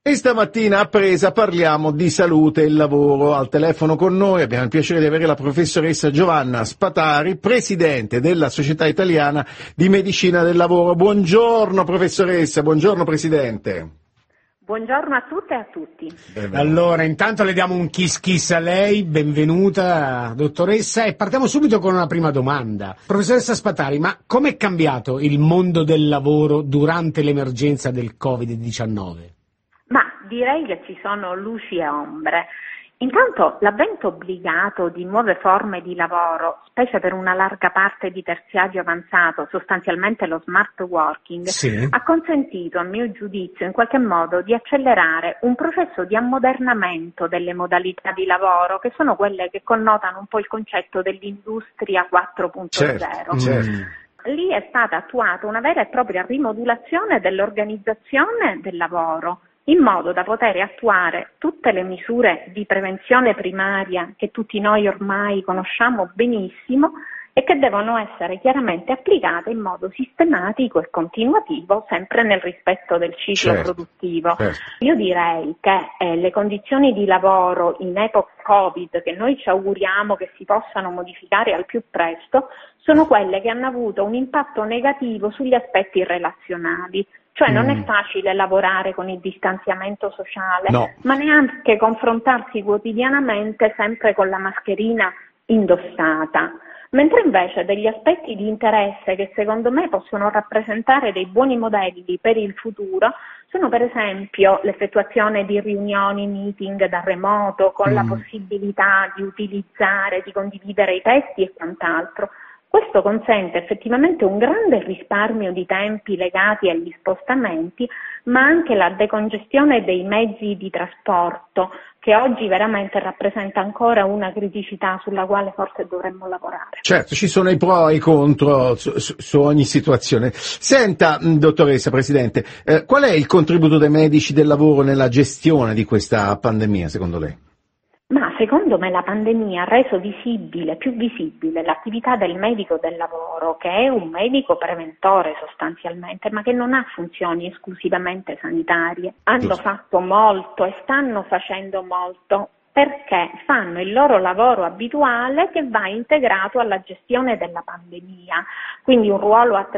E stamattina a Presa parliamo di salute e lavoro. Al telefono con noi abbiamo il piacere di avere la professoressa Giovanna Spatari, presidente della Società Italiana di Medicina del Lavoro. Buongiorno professoressa, buongiorno presidente. Buongiorno a tutte e a tutti. Allora, intanto le diamo un kiss kiss a lei, benvenuta dottoressa, e partiamo subito con una prima domanda. Professoressa Spatari, ma com'è cambiato il mondo del lavoro durante l'emergenza del Covid-19? Ma direi che ci sono luci e ombre. Intanto l'avvento obbligato di nuove forme di lavoro, specie per una larga parte di terziario avanzato, sostanzialmente lo smart working, Sì. ha consentito, a mio giudizio, in qualche modo di accelerare un processo di ammodernamento delle modalità di lavoro, che sono quelle che connotano un po' il concetto dell'industria 4.0. Certo. Lì è stata attuata una vera e propria rimodulazione dell'organizzazione del lavoro, in modo da poter attuare tutte le misure di prevenzione primaria che tutti noi ormai conosciamo benissimo e che devono essere chiaramente applicate in modo sistematico e continuativo, sempre nel rispetto del ciclo produttivo. Io direi che le condizioni di lavoro in epoca Covid, che noi ci auguriamo che si possano modificare al più presto, sono quelle che hanno avuto un impatto negativo sugli aspetti relazionali. Cioè non è facile lavorare con il distanziamento sociale, ma neanche confrontarsi quotidianamente sempre con la mascherina indossata. Mentre invece degli aspetti di interesse che secondo me possono rappresentare dei buoni modelli per il futuro sono per esempio l'effettuazione di riunioni, meeting da remoto, con la possibilità di utilizzare, di condividere i testi e quant'altro. Questo consente effettivamente un grande risparmio di tempi legati agli spostamenti, ma anche la decongestione dei mezzi di trasporto, che oggi veramente rappresenta ancora una criticità sulla quale forse dovremmo lavorare. Certo, ci sono i pro e i contro su ogni situazione. Senta, dottoressa, presidente, qual è il contributo dei medici del lavoro nella gestione di questa pandemia, secondo lei? Ma secondo me la pandemia ha reso più visibile l'attività del medico del lavoro, che è un medico preventore sostanzialmente, ma che non ha funzioni esclusivamente sanitarie. Hanno fatto molto e stanno facendo molto perché fanno il loro lavoro abituale che va integrato alla gestione della pandemia, quindi un ruolo a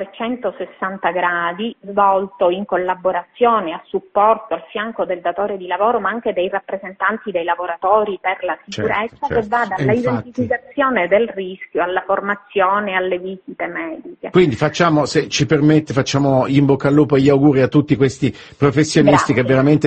360 gradi svolto in collaborazione, a supporto, al fianco del datore di lavoro, ma anche dei rappresentanti dei lavoratori per la sicurezza, che va dalla identificazione del rischio alla formazione, alle visite mediche. Quindi se ci permette, facciamo in bocca al lupo e gli auguri a tutti questi professionisti. Grazie. Che veramente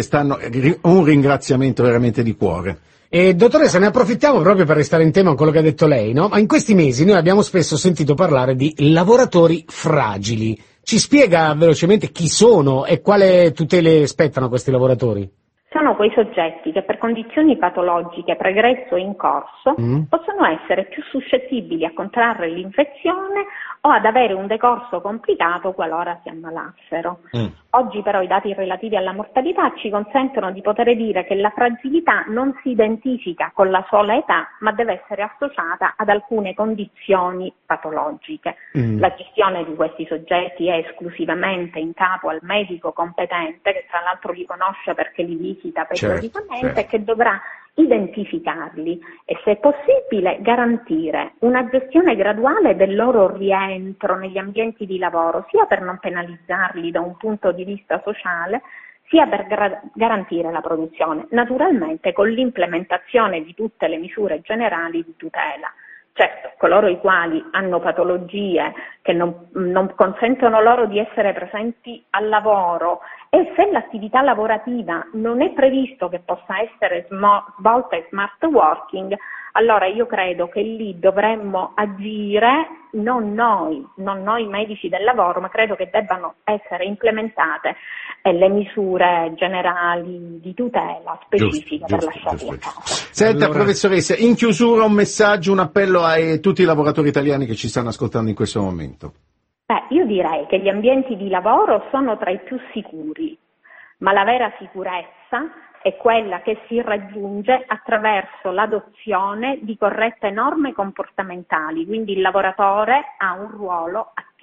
un ringraziamento veramente di cuore. E dottoressa, ne approfittiamo proprio per restare in tema con quello che ha detto lei, no? Ma in questi mesi noi abbiamo spesso sentito parlare di lavoratori fragili. Ci spiega velocemente chi sono e quale tutele spettano a questi lavoratori? Sono quei soggetti che per condizioni patologiche pregresso o in corso possono essere più suscettibili a contrarre l'infezione o ad avere un decorso complicato qualora si ammalassero. Oggi però i dati relativi alla mortalità ci consentono di poter dire che la fragilità non si identifica con la sola età, ma deve essere associata ad alcune condizioni patologiche. La gestione di questi soggetti è esclusivamente in capo al medico competente, che tra l'altro li conosce perché li visita periodicamente e che dovrà identificarli e, se possibile, garantire una gestione graduale del loro rientro negli ambienti di lavoro, sia per non penalizzarli da un punto di vista sociale, sia per garantire la produzione, naturalmente con l'implementazione di tutte le misure generali di tutela. Certo, coloro i quali hanno patologie che non consentono loro di essere presenti al lavoro, e se l'attività lavorativa non è previsto che possa essere svolta in smart working, allora io credo che lì dovremmo agire, non noi medici del lavoro, ma credo che debbano essere implementate le misure generali di tutela specifiche per lasciarli a casa. Senta, professoressa, in chiusura un messaggio, un appello a tutti i lavoratori italiani che ci stanno ascoltando in questo momento. Io direi che gli ambienti di lavoro sono tra i più sicuri, ma la vera sicurezza è quella che si raggiunge attraverso l'adozione di corrette norme comportamentali, quindi il lavoratore ha un ruolo attivo.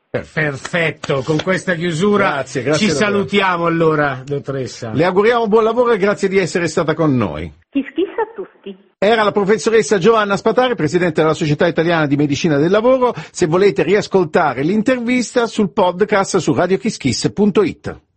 Perfetto, con questa chiusura grazie, ci salutiamo allora, dottoressa. Le auguriamo buon lavoro e grazie di essere stata con noi. Kiss kiss a tutti. Era la professoressa Giovanna Spatari, presidente della Società Italiana di Medicina del Lavoro. Se volete riascoltare l'intervista sul podcast su radiokisskiss.it.